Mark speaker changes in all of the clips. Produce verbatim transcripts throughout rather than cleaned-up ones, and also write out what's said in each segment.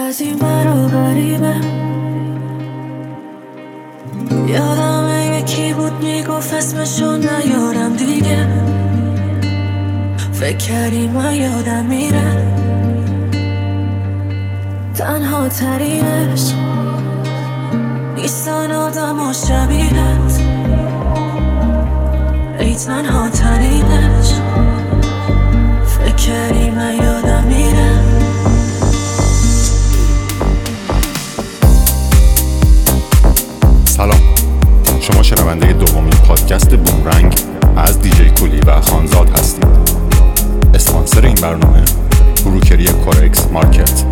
Speaker 1: از این برا غریبه. یادمه یکی بود میگفت اسمشو نیارم دیگه. فکر کردی من یادم میره. تنها ترینش نیستن آدم و شبیهت. ای تنها ترینش فکر کردی من یادم میره.
Speaker 2: سلام، شما شنونده دومین پادکست بومرنگ از دیجی کولی و خانزاد هستید. اسپانسر این برنامه بروکری کورکس مارکت.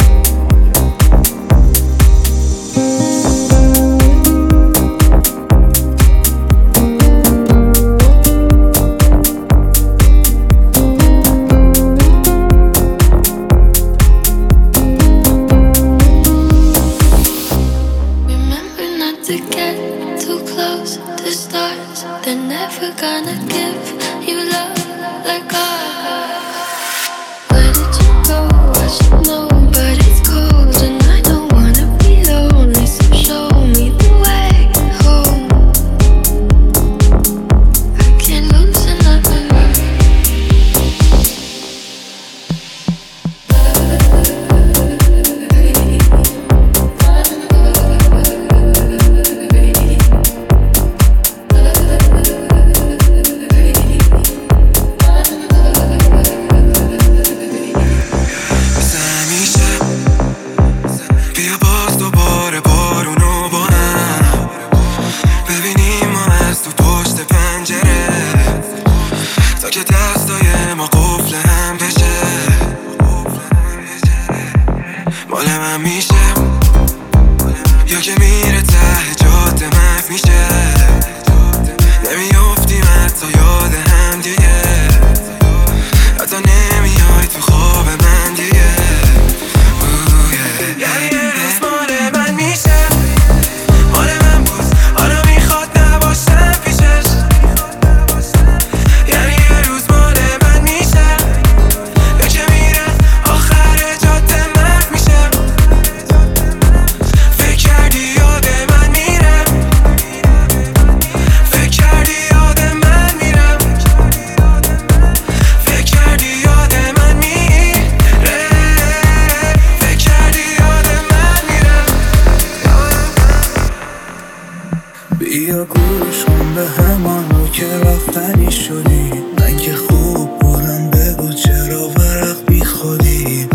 Speaker 3: بیا گوش کن به همانو که رفتنی شدی. من که خوب بودم، بگو چرا ورق بی خودی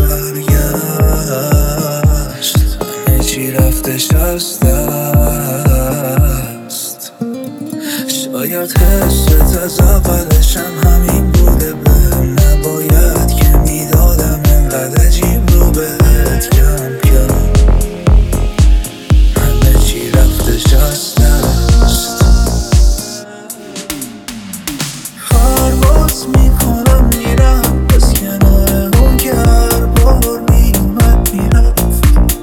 Speaker 3: برگشت. همه چی رفتش از دست. شاید حست از اولش هم همین بوده. بهم نباید که میدادم انقدر عجیب رو بهت کم کم. همه چی رفتش از دست. پرواز میکنم میرم از کنار اون که هر بار میومد میرفت.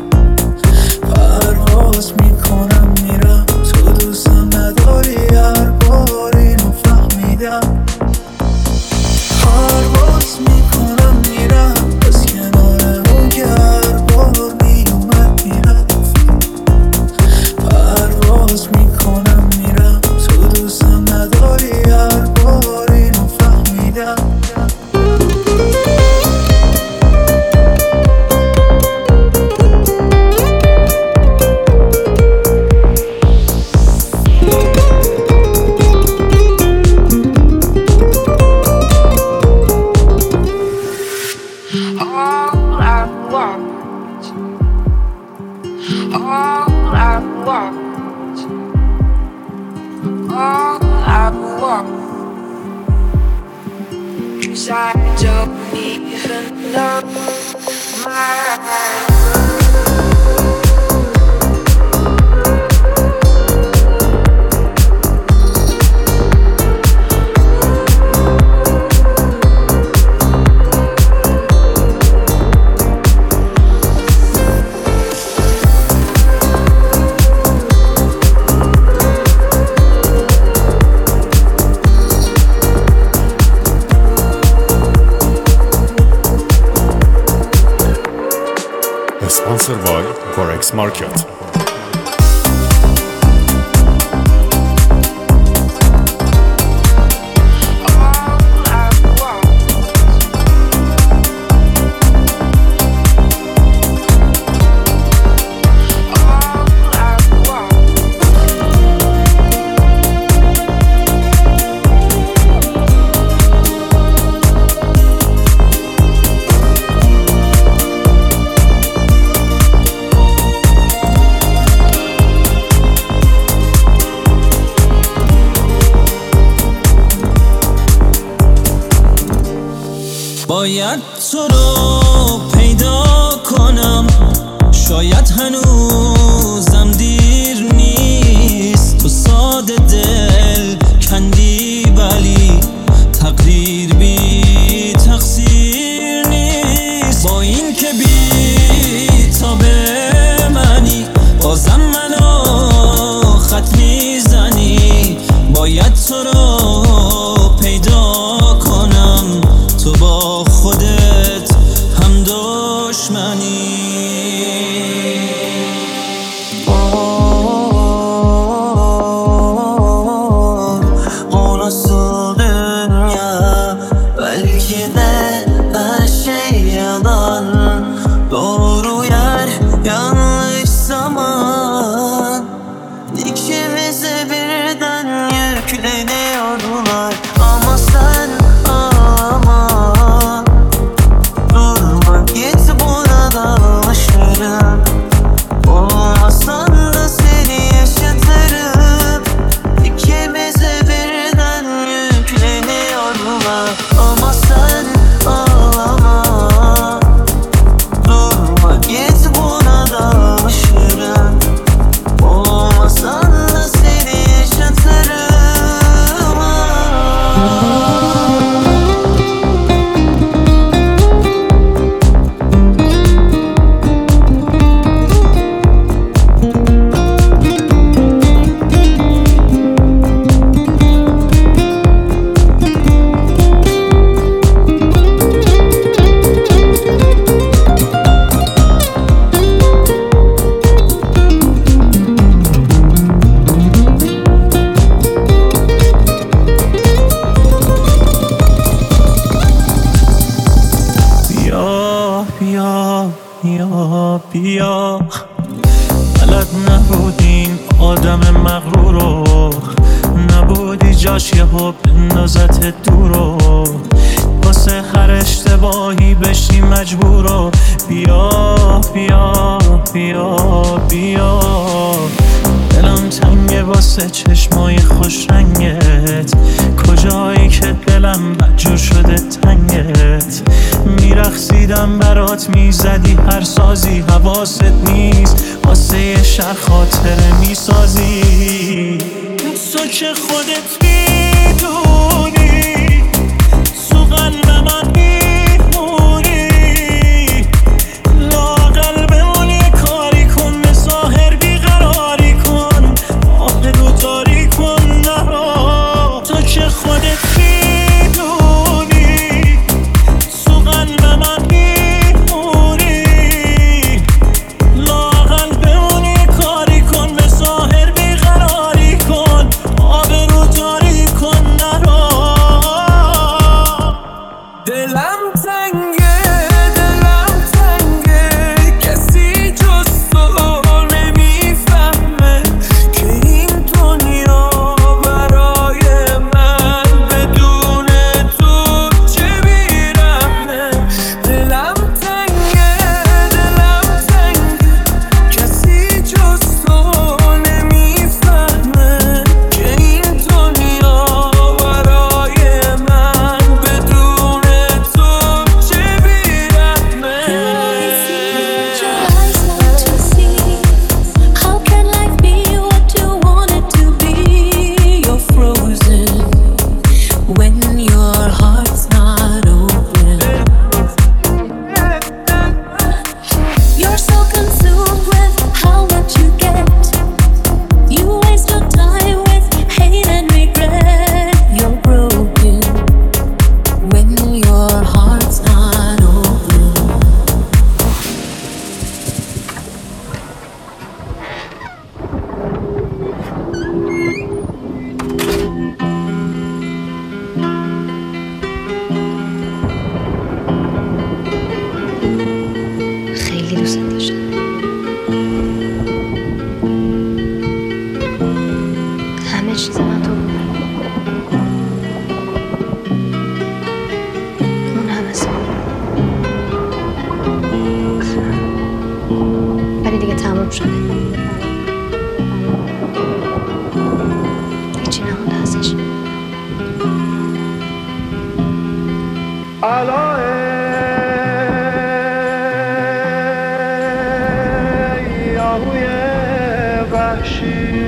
Speaker 3: پرواز میکنم میرم تو دوستم نداری، هر بار اینو فهمیدم. پرواز میکنم میرم از کنار اون که هر بار میومد میرفت. پرواز میکنم میرم تو دوستم نداری، هر بار اینو فهمیدم.
Speaker 1: I don't even know my
Speaker 2: Sponsored by Corex Market.
Speaker 3: باید تو رو پیدا کنم، شاید هنوزم دیر نیست. تو ساده دل کندی ولی تقدیر بی تقصیر نیست. با این که بی تا به منی بازم منو خط میزنی. باید تو رو پیدا کنم، تو با خودت هم دشمنی.
Speaker 1: Olası dünya belki de her şey yalan. Doğru yer yanlış zaman. İkimize birden yükleniyorlar. Ama sen ağlama, durma git burada alışırım. Olmasan da seni yaşatırım. İkimize birden yükleniyorlar. Ama sen ağlama, durma git burada alışırım. Olmasan da seni yaşatırım.
Speaker 3: بیا بیا بیا بلد نبودین آدم مغرورو، نبودی جاش یه حب اندازت دورو. واسه هر اشتباهی بشی مجبورو. بیا بیا بیا بیا دلم تنگه واسه چشمای خوش رنگت. کجایی که دلم بدجور شده تنگت. میرقصیدم برات میزدی هر سازی، حواست نیست واسه یه شهر خاطره میسازی. تو که خودت میدونی تو قلب من میمونی. لااقل بمون یه کاری کن، به ظاهر بیقراری کن، آبرو داری کن نرا. تو که خودت میدونی تو قلب من میمونی. لااقل بمون یه کاری کن، به ظاهر بیقراری کن، آبرو داری کن نرا.
Speaker 4: هیچی نمونده ازش.
Speaker 3: یاهوی وحشی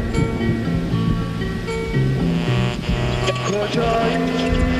Speaker 3: کجایی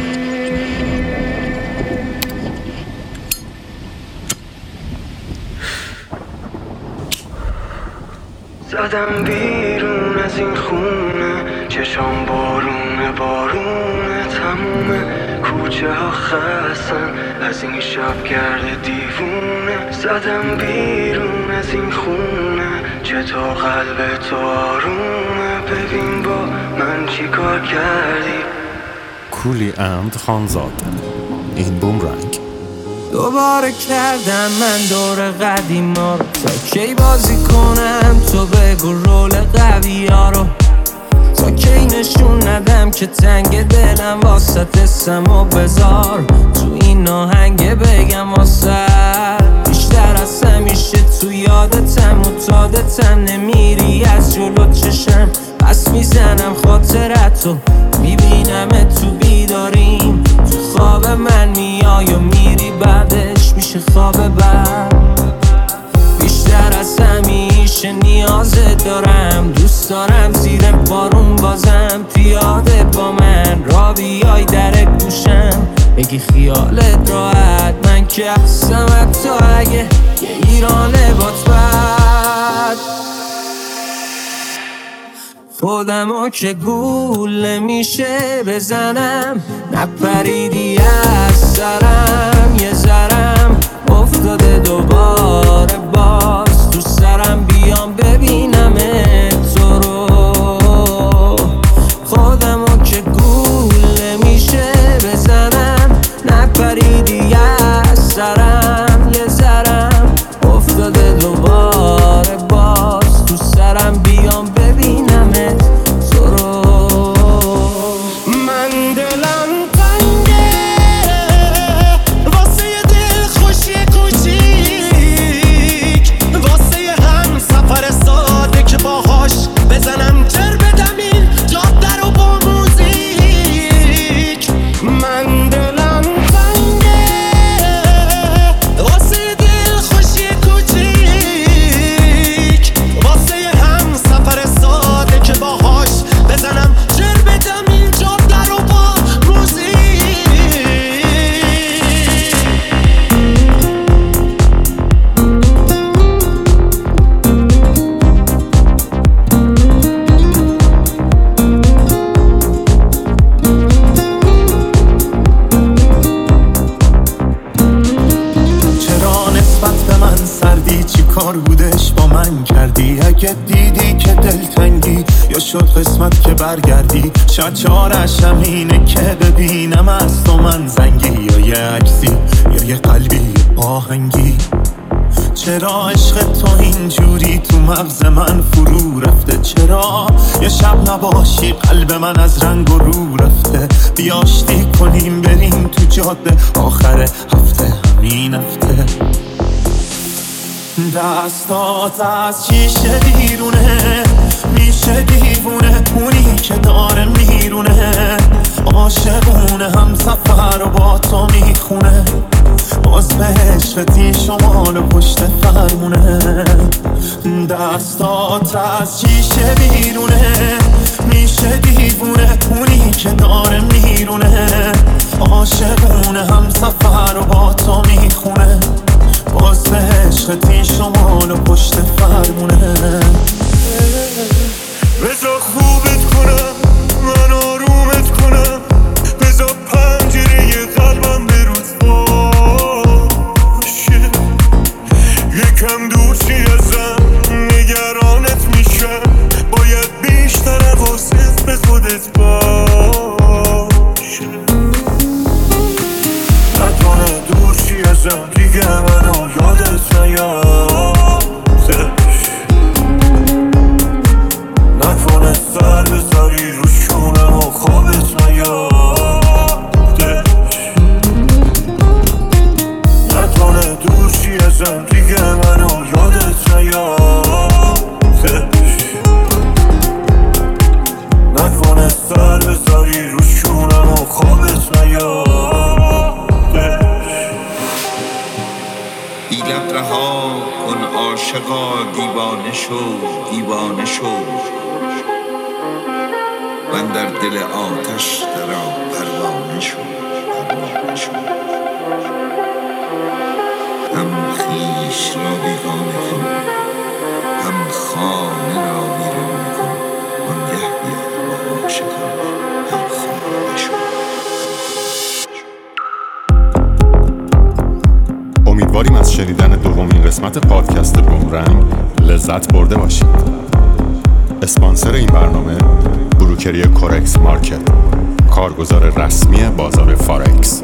Speaker 3: زدم بیرون از این خونه چشام بارونه بارونه تمومه کوچه ها خستن از این شب گرد دیوونه زدم بیرون از این خونه چطور قلب تو آرومه ببین با من چی کار کردی
Speaker 2: کولی اند خانزاد. این بومرنگ.
Speaker 1: دوباره کردم من دور قدیما رو تا کی بازی کنم تو بگو رول قوی ها رو تا کی نشون ندم که تنگ دلم واسه سم و بذار تو این آهنگ بگم واسه بیشتر از همیشه تو یادتم و تادتم نمیری از جلو چشم پس میزنم خاطرتو میبینم تو بیداریم تو خواب من میای و میری بعدش میشه خواب بعد بیشتر از همیشه نیازت دارم دوست دارم زیر بارون بازم پیاده با من را بیای در گوشم بگی خیالت راحت من که هستم حتی اگه یه ایرانه بات بد خودمو که گول میشه بزنم نپریدی از سرم یه ذرم افتاده دوباره باز تو سرم بیام ببینم تو رو خودمو که گول میشه بزنم نپریدی از سرم یه ذرم افتاده دوباره باز تو سرم بیام ببینم تو رو من دلم تنگه واسه یه دل خوشی کوچیک واسه یه هم سفر ساده که باهاش بزنم جر بدم این جاده رو با موزیک من دلم تنگه واسه یه دل خوشی کوچیک واسه یه هم سفر ساده که باهاش بزنم جر بدم این جاده رو با موزیک چرا نسبت به من سردی چی کار بودش با من کردی اگه دیدی که دلتنگی یا شد قسمت که برگردی شاید چارش همینه که ببینم از تو من زنگی یا یه عکسی یا یه قلبی آهنگی چرا عشق تو اینجوری تو مغز من فرو رفته چرا یه شب نباشی قلب من از رنگ و رو رفته بیاشتی کنیم بریم تو جاده آخر هفته همین هفته دستات از شیشه بیرونه میشه دیوونه اونی که داره میرونه عاشقونه هم سفر رو با تو میخونه باز به عشقتی شمال و پشت فرمونه دستات از شیشه بیرونه میشه دیوونه اونی که داره میرونه عاشقونه هم سفر رو با تو میخونه باز به عشقتی شمال و پشت فرمونه بذار خوبت کنم من آرومت کنم بذار پنجره قلبم بروز باشه یکم دور چی ازم نگرانت میشم باید بیشتر حواست به خودت باشه نکنه دور چی ازم دیگه منو یادت نیادش نکنه سر بذاری رو شونم و خوابت نیادش نکنه دور چی ازم دیگه منو یادت نیادش
Speaker 5: رها کن عاشقا، دیوانه شو دیوانه شو. من در دل آتش درآ پروانه شو پروانه شو. هم خویش را بیگانه کن، هم خانه را ویرانه کن. آنگه بیا با عاشقان هم خانه شو.
Speaker 2: امیدواریم از شنیدن دومین قسمت پادکست بومرنگ لذت برده باشید. اسپانسر این برنامه بروکری کورکس مارکت، کارگزار رسمی بازار فارکس.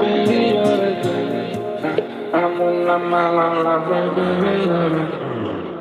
Speaker 3: I'm on my mind, I'm